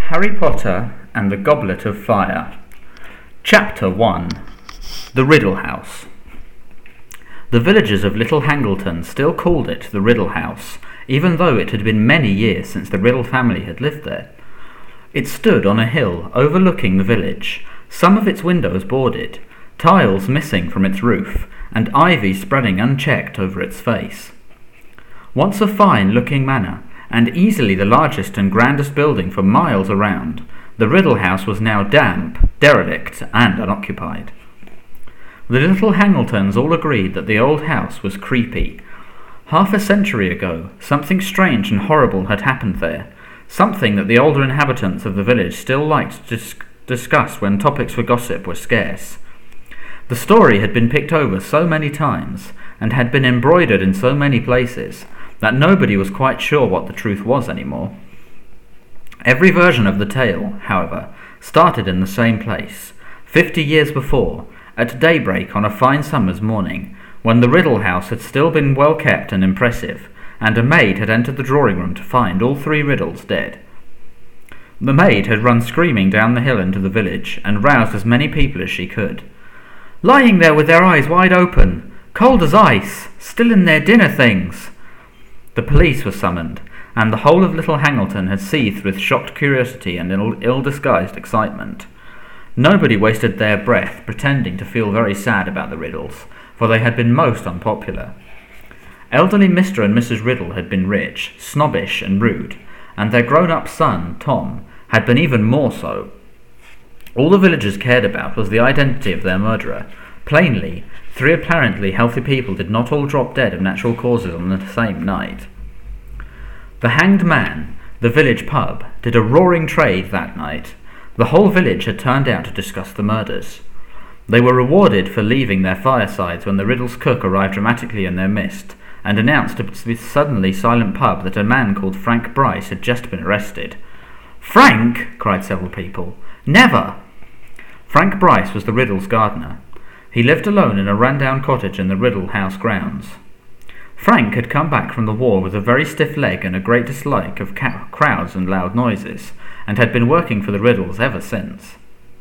Harry Potter and the Goblet of Fire. Chapter 1. The Riddle House. The villagers of Little Hangleton still called it the Riddle House, even though it had been many years since the Riddle family had lived there. It stood on a hill overlooking the village, some of its windows boarded, tiles missing from its roof, and ivy spreading unchecked over its face. Once a fine-looking manor, and easily the largest and grandest building for miles around, the Riddle House was now damp, derelict, and unoccupied. The Little Hangletons all agreed that the old house was creepy. Half a century ago, something strange and horrible had happened there, something that the older inhabitants of the village still liked to discuss when topics for gossip were scarce. The story had been picked over so many times, and had been embroidered in so many places, that nobody was quite sure what the truth was anymore. Every version of the tale, however, started in the same place, 50 years before, at daybreak on a fine summer's morning, when the Riddle House had still been well kept and impressive, and a maid had entered the drawing room to find all three Riddles dead. The maid had run screaming down the hill into the village, and roused as many people as she could. "Lying there with their eyes wide open, cold as ice, still in their dinner things." The police were summoned, and the whole of Little Hangleton had seethed with shocked curiosity and ill-disguised excitement. Nobody wasted their breath pretending to feel very sad about the Riddles, for they had been most unpopular. Elderly Mr. and Mrs. Riddle had been rich, snobbish, and rude, and their grown-up son, Tom, had been even more so. All the villagers cared about was the identity of their murderer. Plainly, three apparently healthy people did not all drop dead of natural causes on the same night. The Hanged Man, the village pub, did a roaring trade that night. The whole village had turned out to discuss the murders. They were rewarded for leaving their firesides when the Riddle's cook arrived dramatically in their midst, and announced to the suddenly silent pub that a man called Frank Bryce had just been arrested. "Frank!" cried several people. "Never!" Frank Bryce was the Riddle's gardener. He lived alone in a run-down cottage in the Riddle House grounds. Frank had come back from the war with a very stiff leg and a great dislike of crowds and loud noises, and had been working for the Riddles ever since.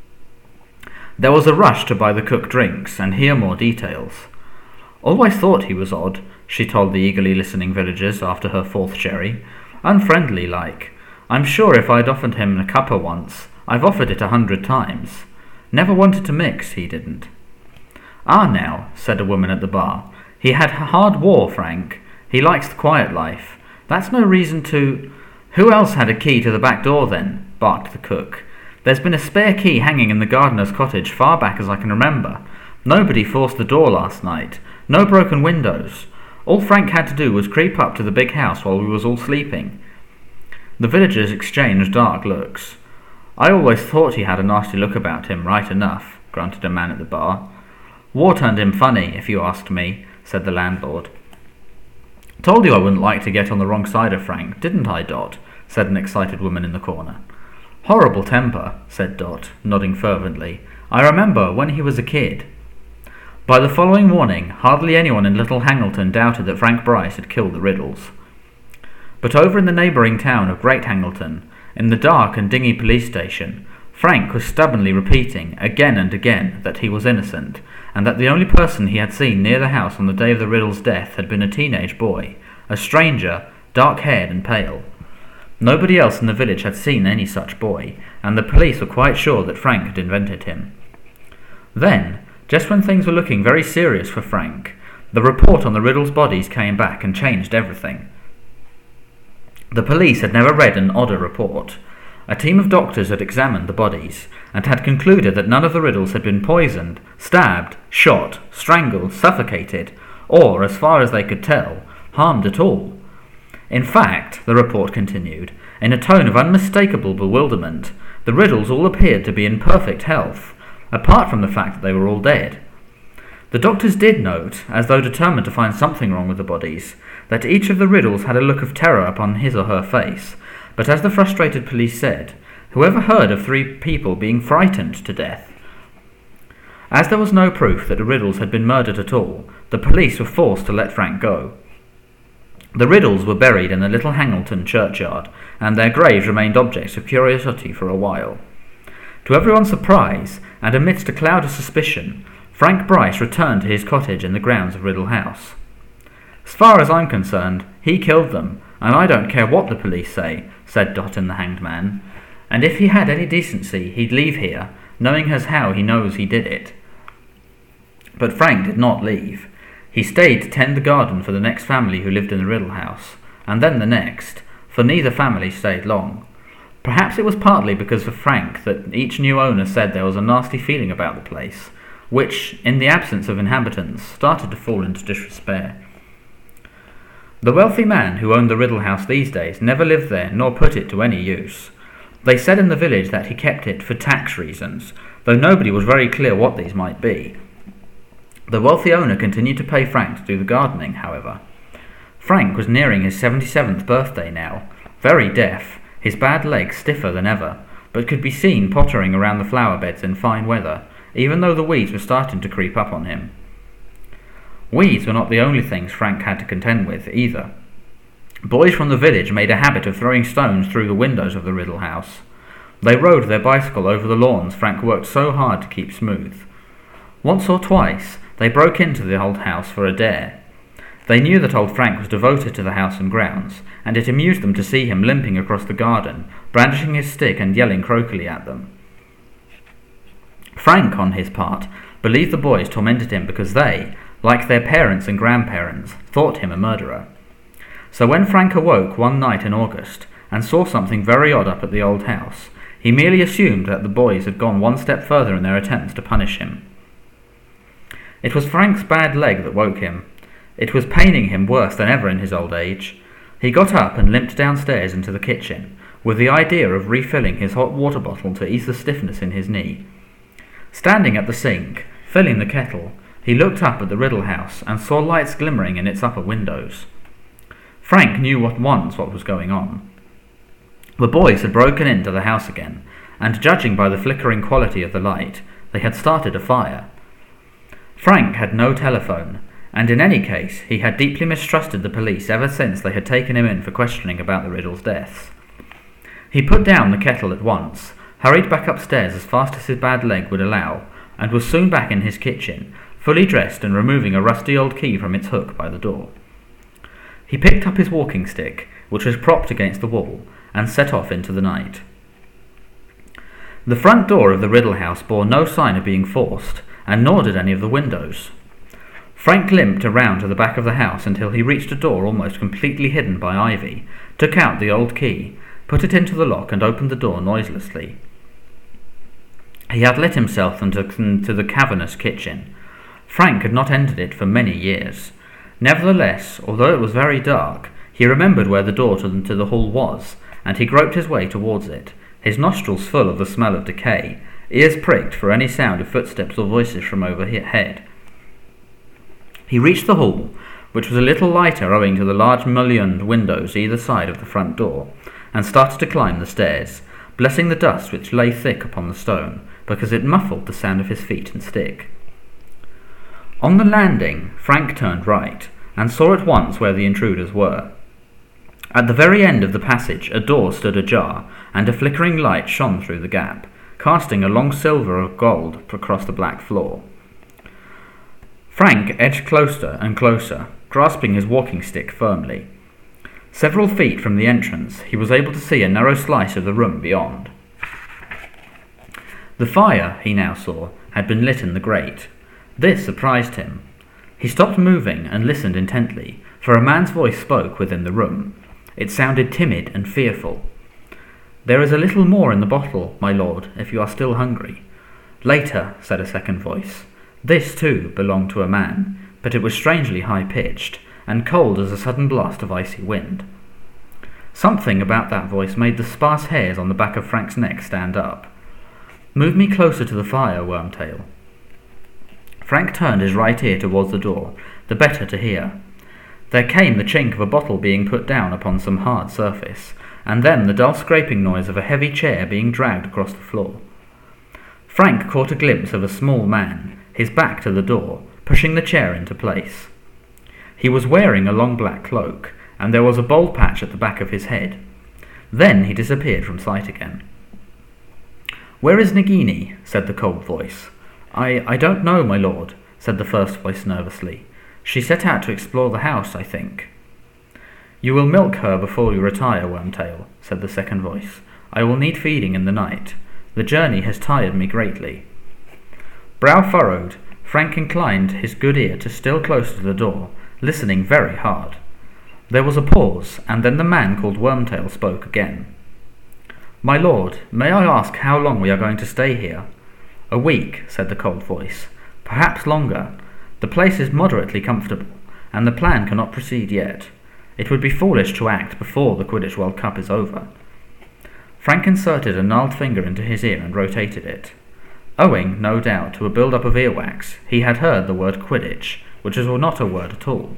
There was a rush to buy the cook drinks and hear more details. "Always thought he was odd," she told the eagerly listening villagers after her fourth sherry. "Unfriendly like. I'm sure if I'd offered him a cuppa once, I've offered it 100 times. Never wanted to mix, he didn't." "Ah, now," said a woman at the bar. "He had hard war, Frank. He likes the quiet life. That's no reason to—" "Who else had a key to the back door, then?" barked the cook. "There's been a spare key hanging in the gardener's cottage far back as I can remember. Nobody forced the door last night. No broken windows. All Frank had to do was creep up to the big house while we was all sleeping." The villagers exchanged dark looks. "I always thought he had a nasty look about him, right enough," grunted a man at the bar. "War turned him funny, if you asked me," said the landlord. "Told you I wouldn't like to get on the wrong side of Frank, didn't I, Dot?" said an excited woman in the corner. "Horrible temper," said Dot, nodding fervently. "I remember when he was a kid." By the following morning, hardly anyone in Little Hangleton doubted that Frank Bryce had killed the Riddles. But over in the neighbouring town of Great Hangleton, in the dark and dingy police station, Frank was stubbornly repeating, again and again, that he was innocent, and that the only person he had seen near the house on the day of the Riddle's death had been a teenage boy, a stranger, dark-haired and pale. Nobody else in the village had seen any such boy, and the police were quite sure that Frank had invented him. Then, just when things were looking very serious for Frank, the report on the Riddle's bodies came back and changed everything. The police had never read an odder report. A team of doctors had examined the bodies, and had concluded that none of the Riddles had been poisoned, stabbed, shot, strangled, suffocated, or, as far as they could tell, harmed at all. In fact, the report continued, in a tone of unmistakable bewilderment, the Riddles all appeared to be in perfect health, apart from the fact that they were all dead. The doctors did note, as though determined to find something wrong with the bodies, that each of the Riddles had a look of terror upon his or her face, but as the frustrated police said, whoever heard of three people being frightened to death? As there was no proof that the Riddles had been murdered at all, the police were forced to let Frank go. The Riddles were buried in the Little Hangleton churchyard, and their graves remained objects of curiosity for a while. To everyone's surprise, and amidst a cloud of suspicion, Frank Bryce returned to his cottage in the grounds of Riddle House. "As far as I'm concerned, he killed them, and I don't care what the police say," said Dotton the hanged man. "And if he had any decency, he'd leave here, knowing as how he knows he did it." But Frank did not leave. He stayed to tend the garden for the next family who lived in the Riddle House, and then the next, for neither family stayed long. Perhaps it was partly because of Frank that each new owner said there was a nasty feeling about the place, which, in the absence of inhabitants, started to fall into disrepair. The wealthy man who owned the Riddle House these days never lived there nor put it to any use. They said in the village that he kept it for tax reasons, though nobody was very clear what these might be. The wealthy owner continued to pay Frank to do the gardening, however. Frank was nearing his 77th birthday now, very deaf, his bad leg stiffer than ever, but could be seen pottering around the flower beds in fine weather, even though the weeds were starting to creep up on him. Weeds were not the only things Frank had to contend with, either. Boys from the village made a habit of throwing stones through the windows of the Riddle House. They rode their bicycle over the lawns Frank worked so hard to keep smooth. Once or twice, they broke into the old house for a dare. They knew that old Frank was devoted to the house and grounds, and it amused them to see him limping across the garden, brandishing his stick and yelling croakily at them. Frank, on his part, believed the boys tormented him because they, like their parents and grandparents, thought him a murderer. So when Frank awoke one night in August, and saw something very odd up at the old house, he merely assumed that the boys had gone one step further in their attempts to punish him. It was Frank's bad leg that woke him. It was paining him worse than ever in his old age. He got up and limped downstairs into the kitchen, with the idea of refilling his hot water bottle to ease the stiffness in his knee. Standing at the sink, filling the kettle, he looked up at the Riddle House and saw lights glimmering in its upper windows. Frank knew at once what was going on. The boys had broken into the house again, and judging by the flickering quality of the light, they had started a fire. Frank had no telephone, and in any case he had deeply mistrusted the police ever since they had taken him in for questioning about the Riddles' deaths. He put down the kettle at once, hurried back upstairs as fast as his bad leg would allow, and was soon back in his kitchen, fully dressed and removing a rusty old key from its hook by the door. He picked up his walking stick, which was propped against the wall, and set off into the night. The front door of the Riddle House bore no sign of being forced, and nor did any of the windows. Frank limped around to the back of the house until he reached a door almost completely hidden by ivy, took out the old key, put it into the lock, and opened the door noiselessly. He had let himself into the cavernous kitchen. Frank had not entered it for many years. Nevertheless, although it was very dark, he remembered where the door to the hall was, and he groped his way towards it, his nostrils full of the smell of decay, ears pricked for any sound of footsteps or voices from overhead. He reached the hall, which was a little lighter owing to the large mullioned windows either side of the front door, and started to climb the stairs, blessing the dust which lay thick upon the stone, because it muffled the sound of his feet and stick. On the landing, Frank turned right, and saw at once where the intruders were. At the very end of the passage a door stood ajar, and a flickering light shone through the gap, casting a long silver of gold across the black floor. Frank edged closer and closer, grasping his walking stick firmly. Several feet from the entrance, he was able to see a narrow slice of the room beyond. The fire, he now saw, had been lit in the grate. This surprised him. He stopped moving and listened intently, for a man's voice spoke within the room. It sounded timid and fearful. "There is a little more in the bottle, my lord, if you are still hungry." "Later," said a second voice. This, too, belonged to a man, but it was strangely high-pitched, and cold as a sudden blast of icy wind. Something about that voice made the sparse hairs on the back of Frank's neck stand up. "Move me closer to the fire, Wormtail." Frank turned his right ear towards the door, the better to hear. There came the chink of a bottle being put down upon some hard surface, and then the dull scraping noise of a heavy chair being dragged across the floor. Frank caught a glimpse of a small man, his back to the door, pushing the chair into place. He was wearing a long black cloak, and there was a bald patch at the back of his head. Then he disappeared from sight again. "Where is Nagini?" said the cold voice. I don't know, my lord," said the first voice nervously. "She set out to explore the house, I think." "You will milk her before you retire, Wormtail," said the second voice. "I will need feeding in the night. The journey has tired me greatly." Brow furrowed, Frank inclined his good ear to still close to the door, listening very hard. There was a pause, and then the man called Wormtail spoke again. "My lord, may I ask how long we are going to stay here?" "A week," said the cold voice. "Perhaps longer. The place is moderately comfortable, and the plan cannot proceed yet. It would be foolish to act before the Quidditch World Cup is over." Frank inserted a gnarled finger into his ear and rotated it. Owing, no doubt, to a build-up of earwax, he had heard the word Quidditch, which was not a word at all.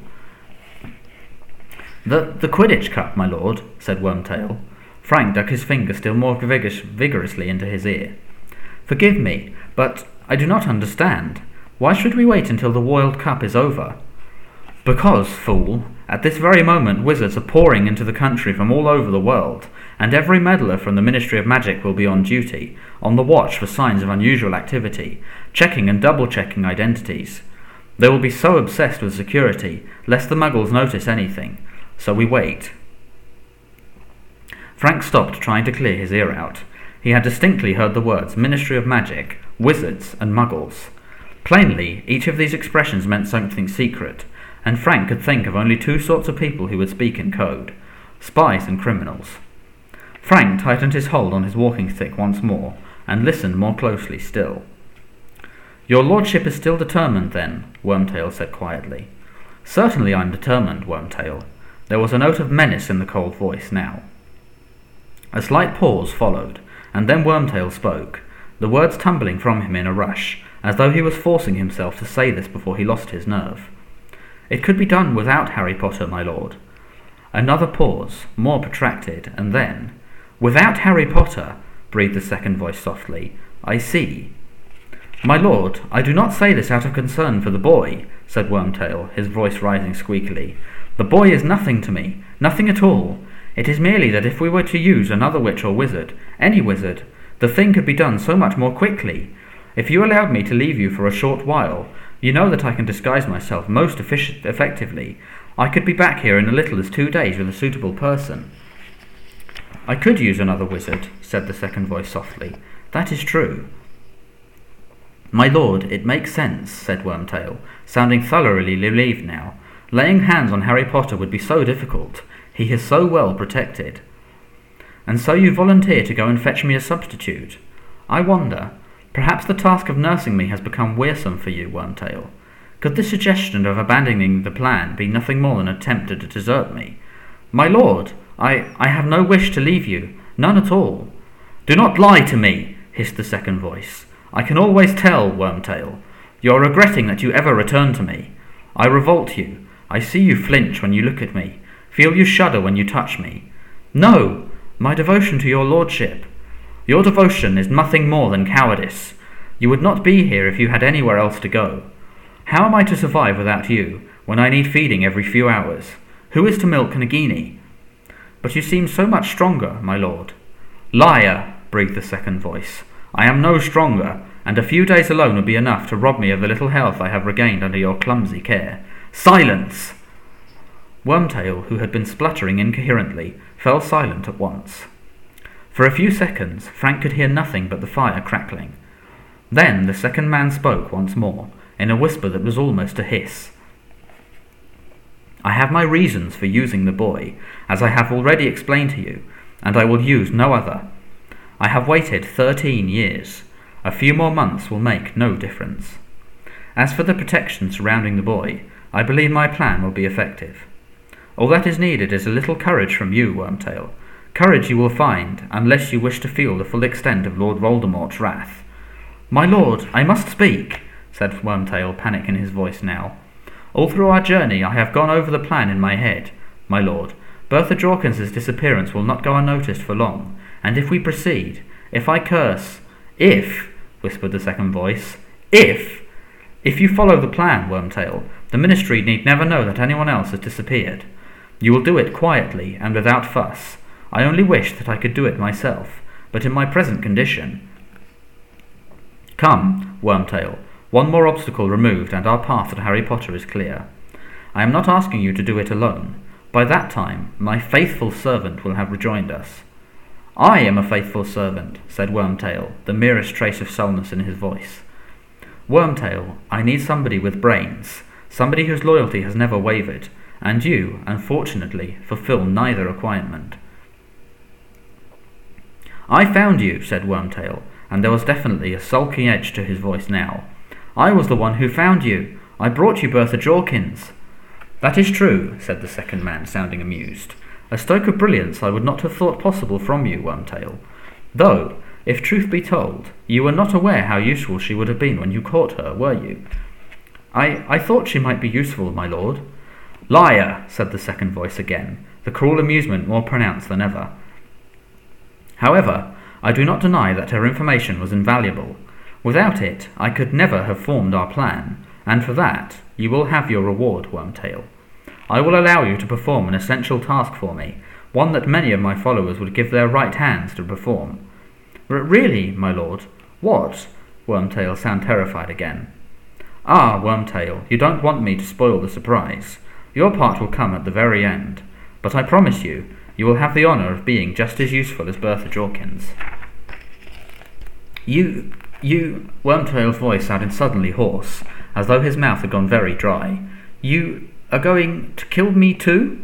The Quidditch Cup, my lord," said Wormtail. Frank dug his finger still more vigorously into his ear. "Forgive me, but I do not understand. Why should we wait until the World Cup is over?" "Because, fool, at this very moment wizards are pouring into the country from all over the world, and every meddler from the Ministry of Magic will be on duty, on the watch for signs of unusual activity, checking and double-checking identities. They will be so obsessed with security, lest the Muggles notice anything. So we wait." Frank stopped trying to clear his ear out. He had distinctly heard the words Ministry of Magic, Wizards, and Muggles. Plainly, each of these expressions meant something secret, and Frank could think of only two sorts of people who would speak in code: spies and criminals. Frank tightened his hold on his walking stick once more, and listened more closely still. "Your lordship is still determined, then?" Wormtail said quietly. "Certainly I'm determined, Wormtail." There was a note of menace in the cold voice now. A slight pause followed, and then Wormtail spoke, the words tumbling from him in a rush, as though he was forcing himself to say this before he lost his nerve. "It could be done without Harry Potter, my lord." Another pause, more protracted, and then, "Without Harry Potter," breathed the second voice softly. "I see." "My lord, I do not say this out of concern for the boy," said Wormtail, his voice rising squeakily. "The boy is nothing to me, nothing at all. It is merely that if we were to use another witch or wizard, any wizard, the thing could be done so much more quickly. If you allowed me to leave you for a short while, you know that I can disguise myself most effectively. I could be back here in as little as 2 days with a suitable person." "I could use another wizard," said the second voice softly. "That is true." "My lord, it makes sense," said Wormtail, sounding thoroughly relieved now. "Laying hands on Harry Potter would be so difficult. He is so well protected." "And so you volunteer to go and fetch me a substitute? I wonder, perhaps the task of nursing me has become wearisome for you, Wormtail. Could the suggestion of abandoning the plan be nothing more than an attempt to desert me?" "My lord, I have no wish to leave you, none at all." "Do not lie to me," hissed the second voice. "I can always tell, Wormtail. You are regretting that you ever returned to me. I revolt you. I see you flinch when you look at me, feel you shudder when you touch me. No, my devotion to your lordship. Your devotion is nothing more than cowardice. You would not be here if you had anywhere else to go. How am I to survive without you, when I need feeding every few hours? Who is to milk Nagini?" "But you seem so much stronger, my lord." "Liar," breathed the second voice. "I am no stronger, and a few days alone would be enough to rob me of the little health I have regained under your clumsy care. Silence!" Wormtail, who had been spluttering incoherently, fell silent at once. For a few seconds Frank could hear nothing but the fire crackling. Then the second man spoke once more, in a whisper that was almost a hiss. "I have my reasons for using the boy, as I have already explained to you, and I will use no other. I have waited 13 years. A few more months will make no difference. As for the protection surrounding the boy, I believe my plan will be effective. All that is needed is a little courage from you, Wormtail. Courage you will find, unless you wish to feel the full extent of Lord Voldemort's wrath." "My lord, I must speak," said Wormtail, panic in his voice now. "All through our journey I have gone over the plan in my head, my lord. Bertha Jorkins's disappearance will not go unnoticed for long, and if we proceed, if I curse—" "If," whispered the second voice, "if you follow the plan, Wormtail, the Ministry need never know that anyone else has disappeared. You will do it quietly and without fuss. I only wish that I could do it myself, but in my present condition— Come, Wormtail, one more obstacle removed and our path to Harry Potter is clear. I am not asking you to do it alone. By that time, my faithful servant will have rejoined us. I am a faithful servant, said Wormtail, the merest trace of sullenness in his voice. Wormtail, I need somebody with brains, somebody whose loyalty has never wavered, and you, unfortunately, fulfill neither requirement. I found you, said Wormtail, and there was definitely a sulky edge to his voice now. I was the one who found you. I brought you Bertha Jorkins. That is true, said the second man, sounding amused. A stroke of brilliance I would not have thought possible from you, Wormtail. Though, if truth be told, you were not aware how useful she would have been when you caught her, were you? I thought she might be useful, my lord. Liar, said the second voice again, the cruel amusement more pronounced than ever. However, I do not deny that her information was invaluable. Without it, I could never have formed our plan, and for that you will have your reward, Wormtail. I will allow you to perform an essential task for me, one that many of my followers would give their right hands to perform. Really, my lord? What? Wormtail sounded terrified again. Ah, Wormtail, you don't want me to spoil the surprise. Your part will come at the very end, but I promise you, you will have the honour of being just as useful as Bertha Jorkins. You, Wormtail's voice sounded suddenly hoarse, as though his mouth had gone very dry. You are going to kill me too?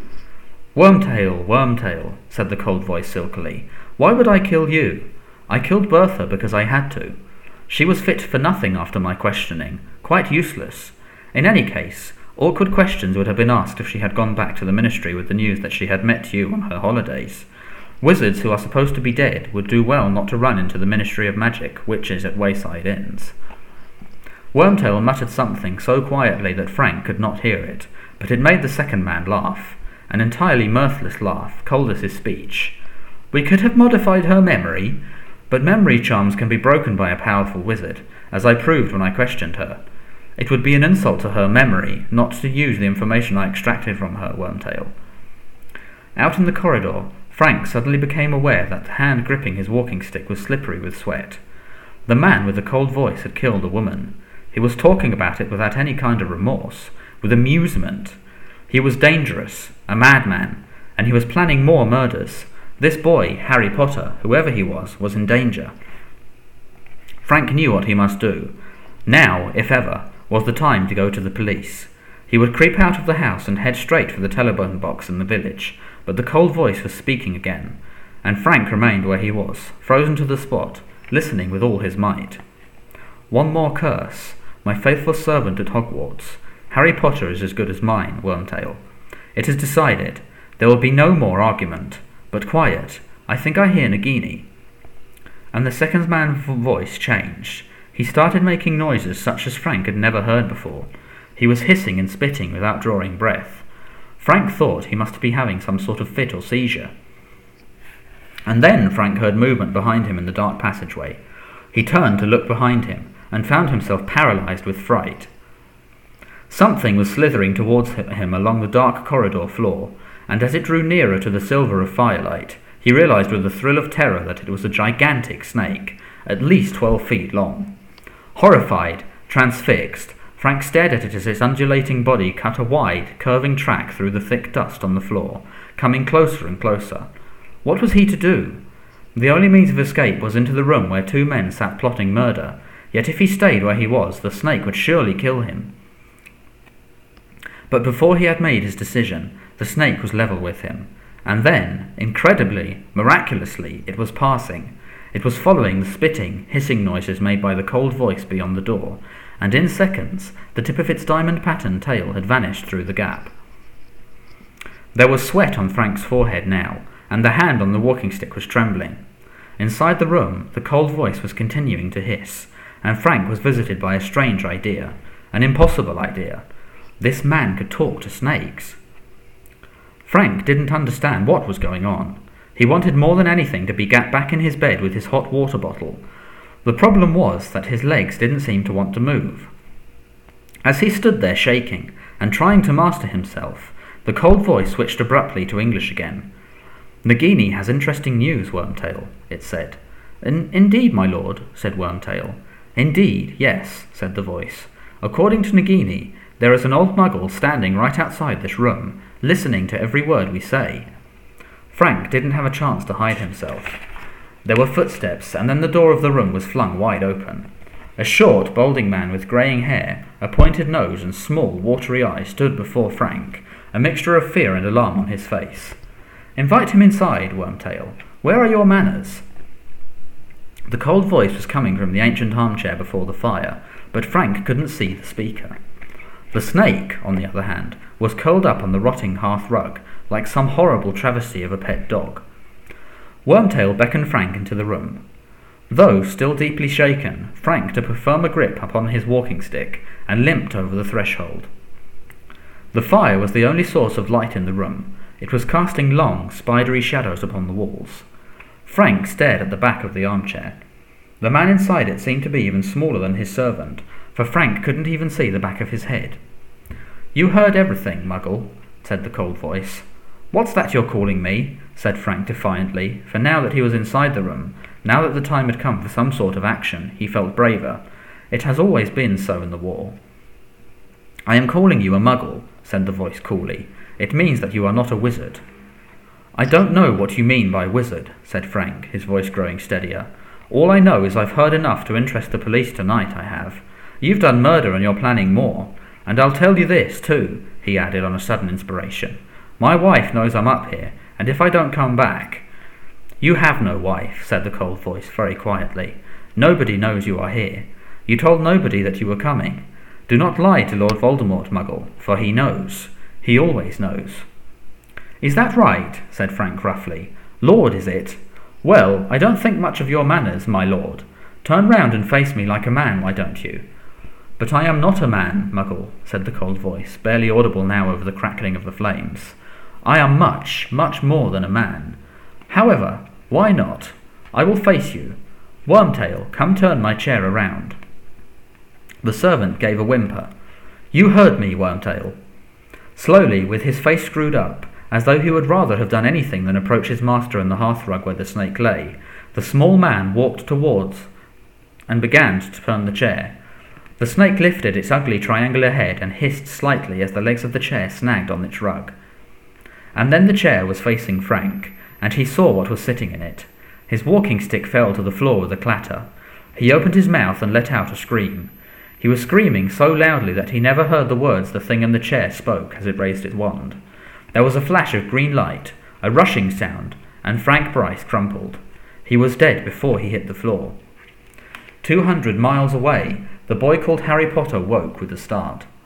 Wormtail, said the cold voice silkily. Why would I kill you? I killed Bertha because I had to. She was fit for nothing after my questioning, quite useless. In any case, awkward questions would have been asked if she had gone back to the ministry with the news that she had met you on her holidays. Wizards who are supposed to be dead would do well not to run into the Ministry of Magic, which is at wayside inns. Wormtail muttered something so quietly that Frank could not hear it, but it made the second man laugh, an entirely mirthless laugh, cold as his speech. We could have modified her memory, but memory charms can be broken by a powerful wizard, as I proved when I questioned her. It would be an insult to her memory not to use the information I extracted from her, Wormtail. Out in the corridor, Frank suddenly became aware that the hand gripping his walking stick was slippery with sweat. The man with the cold voice had killed a woman. He was talking about it without any kind of remorse, with amusement. He was dangerous, a madman, and he was planning more murders. This boy, Harry Potter, whoever he was in danger. Frank knew what he must do. Now, if ever, was the time to go to the police. He would creep out of the house and head straight for the telephone box in the village, but the cold voice was speaking again, and Frank remained where he was, frozen to the spot, listening with all his might. One more curse. My faithful servant at Hogwarts. Harry Potter is as good as mine, Wormtail. It is decided. There will be no more argument. But quiet. I think I hear Nagini. And the second man's voice changed. He started making noises such as Frank had never heard before. He was hissing and spitting without drawing breath. Frank thought he must be having some sort of fit or seizure. And then Frank heard movement behind him in the dark passageway. He turned to look behind him, and found himself paralysed with fright. Something was slithering towards him along the dark corridor floor, and as it drew nearer to the silver of firelight, he realised with a thrill of terror that it was a gigantic snake, at least 12 feet long. Horrified, transfixed, Frank stared at it as its undulating body cut a wide, curving track through the thick dust on the floor, coming closer and closer. What was he to do? The only means of escape was into the room where two men sat plotting murder, yet if he stayed where he was, the snake would surely kill him. But before he had made his decision, the snake was level with him, and then, incredibly, miraculously, it was passing. It was following the spitting, hissing noises made by the cold voice beyond the door, and in seconds the tip of its diamond-patterned tail had vanished through the gap. There was sweat on Frank's forehead now, and the hand on the walking stick was trembling. Inside the room, the cold voice was continuing to hiss, and Frank was visited by a strange idea, an impossible idea. This man could talk to snakes. Frank didn't understand what was going on. He wanted more than anything to be back in his bed with his hot water bottle. The problem was that his legs didn't seem to want to move. As he stood there shaking and trying to master himself, The cold voice switched abruptly to English again. "Nagini has interesting news, Wormtail," it said. "Indeed, my lord," said Wormtail. "Indeed, yes," said the voice. "According to Nagini, there is an old muggle standing right outside this room, listening to every word we say." Frank didn't have a chance to hide himself. There were footsteps, and then the door of the room was flung wide open. A short, balding man with greying hair, a pointed nose, and small, watery eyes stood before Frank, a mixture of fear and alarm on his face. "Invite him inside, Wormtail. Where are your manners?" The cold voice was coming from the ancient armchair before the fire, but Frank couldn't see the speaker. The snake, on the other hand, was curled up on the rotting hearth rug, like some horrible travesty of a pet dog. Wormtail beckoned Frank into the room. Though still deeply shaken, Frank took a firmer grip upon his walking stick and limped over the threshold. The fire was the only source of light in the room. It was casting long, spidery shadows upon the walls. Frank stared at the back of the armchair. The man inside it seemed to be even smaller than his servant, for Frank couldn't even see the back of his head. "You heard everything, Muggle," said the cold voice. "What's that you're calling me?" said Frank defiantly, for now that he was inside the room, now that the time had come for some sort of action, he felt braver. It has always been so in the war. "I am calling you a Muggle," said the voice coolly. "It means that you are not a wizard." "I don't know what you mean by wizard," said Frank, his voice growing steadier. "All I know is I've heard enough to interest the police tonight, I have. You've done murder and you're planning more. And I'll tell you this, too," he added on a sudden inspiration. "My wife knows I'm up here, and if I don't come back—" "You have no wife," said the cold voice very quietly. "Nobody knows you are here. You told nobody that you were coming. Do not lie to Lord Voldemort, Muggle, for he knows. He always knows." "Is that right?" said Frank gruffly. "Lord, is it? Well, I don't think much of your manners, my lord. Turn round and face me like a man, why don't you?" "But I am not a man, Muggle," said the cold voice, barely audible now over the crackling of the flames. "I am much, much more than a man. However, why not? I will face you. Wormtail, come turn my chair around." The servant gave a whimper. "You heard me, Wormtail." Slowly, with his face screwed up, as though he would rather have done anything than approach his master on the hearthrug where the snake lay, the small man walked towards and began to turn the chair. The snake lifted its ugly triangular head and hissed slightly as the legs of the chair snagged on its rug. And then the chair was facing Frank, and he saw what was sitting in it. His walking stick fell to the floor with a clatter. He opened his mouth and let out a scream. He was screaming so loudly that he never heard the words the thing in the chair spoke as it raised its wand. There was a flash of green light, a rushing sound, and Frank Bryce crumpled. He was dead before he hit the floor. 200 miles away, the boy called Harry Potter woke with a start.